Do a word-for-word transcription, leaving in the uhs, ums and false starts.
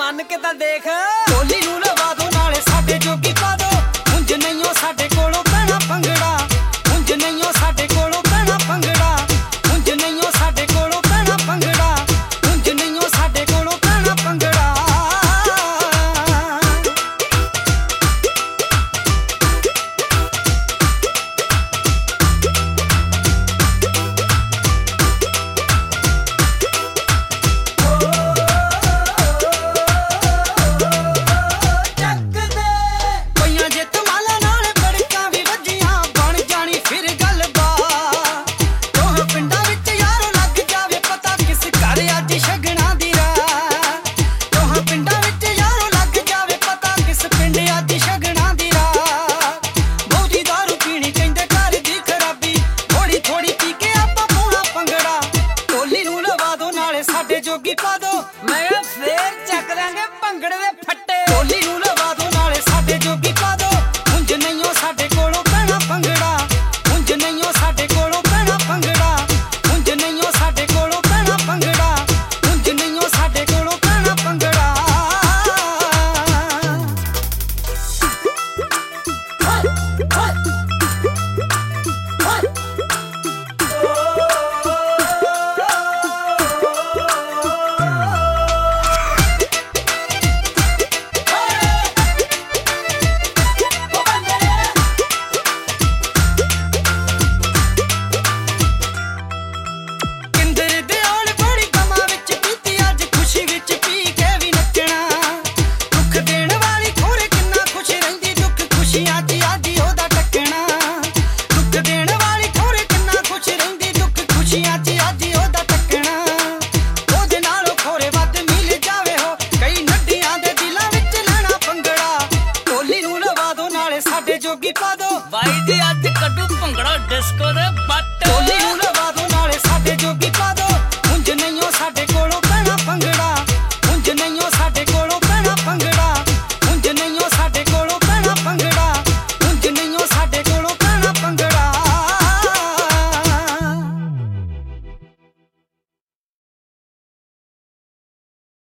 ਮੰਨ ਕੇ ਤਾਂ ਦੇਖ। ਢੋਲੀ ਨੂੰ ਲਵਾ ਦੋ ਨਾਲੇ ਸਾਡੇ ਜੋਗੀ ਪਾ ਦੋ। ਉਂਝ ਨਹੀਂ ਓ ਸਾਡੇ ਕੋਲੋਂ ਪੈਣਾ ਭੰਗੜਾ, ਉਂਝ ਨਹੀਂ ਓ ਸਾਡੇ ਕੋਲੋਂ ਪੈਣਾ ਭੰਗੜਾ, ਉਂਝ ਨਹੀਂ ਓ ਸਾਡੇ ਕੋਲੋਂ ਪੈਣਾ ਭੰਗੜਾ, ਉਂਝ ਨਹੀਂ ਓ ਸਾਡੇ ਕੋਲੋਂ ਪੈਣਾ ਭੰਗੜਾ। ਸਾਡੇ ਜੋਗੀ ਪਾ ਦੋ, ਮੈਂ ਕਿਹਾ ਫੇਰ ਚੱਕ ਦਾਂਗੇ ਭੰਗੜੇ ਦੇ ਫੱਟੇ। ਢੋਲੀ ਨੂੰ ਲਵਾ ਦੋ ਨਾਲੇ ਸਾਡੇ ਜੋਗੀ ਪਾ ਦੋ। ਉਂਝ ਨਹੀਂ ਓ ਸਾਡੇ ਕੋਲੋਂ ਪੈਣਾ ਭੰਗੜਾ, ਉਂਝ ਨਹੀਂ ਓ ਸਾਡੇ ਕੋਲੋਂ ਪੈਣਾ ਭੰਗੜਾ, ਉਂਝ ਨਹੀਂ ਓ ਸਾਡੇ ਕੋਲੋਂ ਪੈਣਾ ਭੰਗੜਾ, ਉਂਝ ਨਹੀਂ ਓ ਸਾਡੇ ਕੋਲੋਂ ਪੈਣਾ ਭੰਗੜਾ। ਸਾਡੇ ਜੋਗੀ ਪਾ ਦੋ ਬਾਈ ਜੀ ਅੱਜ ਕੱਢੂ ਭੰਗੜਾ ਡਿਸਕੋ ਦੇ ਬੱਟ।